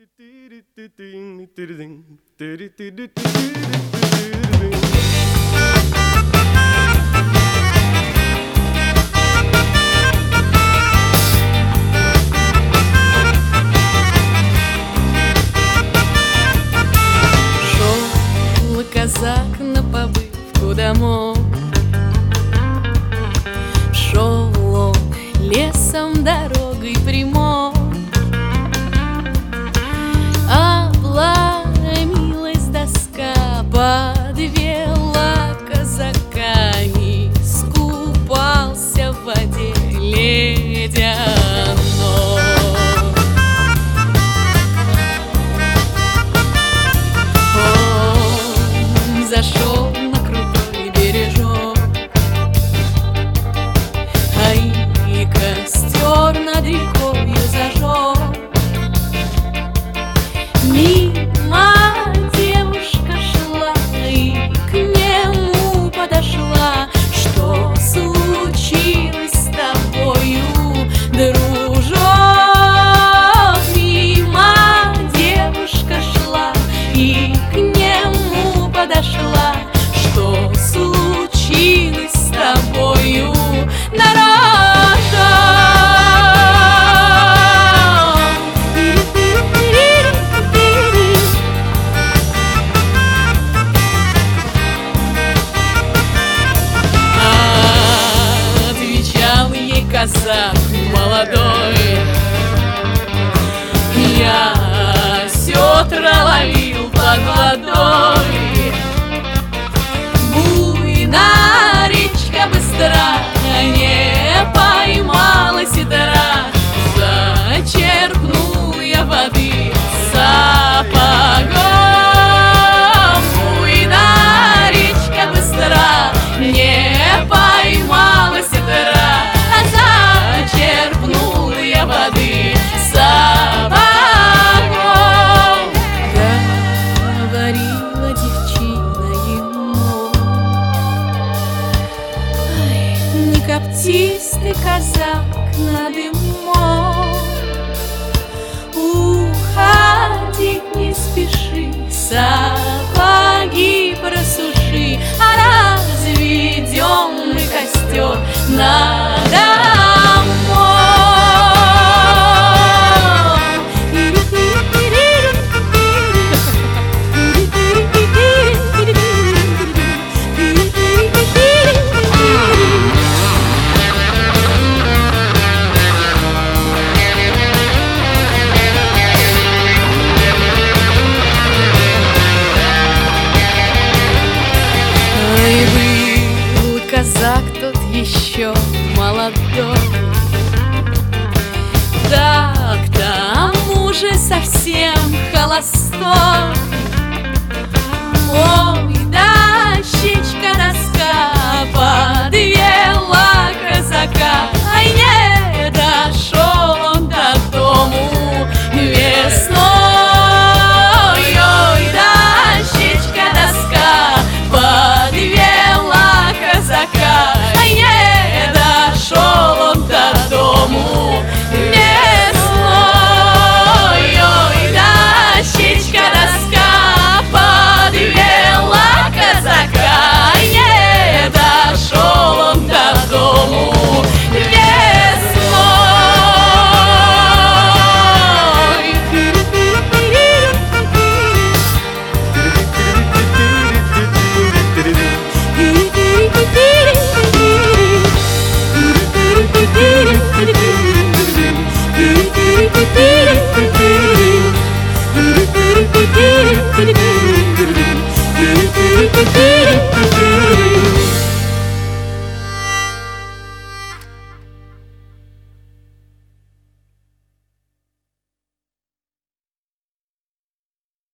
Шел казак на побывку домой. Шел он лесом дорогой прямой, обломилась доска, подвела казака, и искупался в воде ледяной. Он зашел на крутой бережок, и костер над рекою зажег. Мимо девушка шла и к нему подошла. Что случилось с тобою, дружок? Мимо девушка шла и к нему подошла. Что случилось с тобою, дорога? Отвечал ей казак молодой: я сетра ловил под водой. Буйна речка быстра, не поймала сетра. Зачерпнул я воды сапогом. Буйна речка быстра, не поймала сетра. Зачерпнул я воды сапогом. Говорила девчина ему: не коптись ты, казак, надо мной, уходить не спеши, сапоги просуши, а разведем мы костер надо мной. Казак тот еще молодой, да к тому же совсем холостой. Ой, да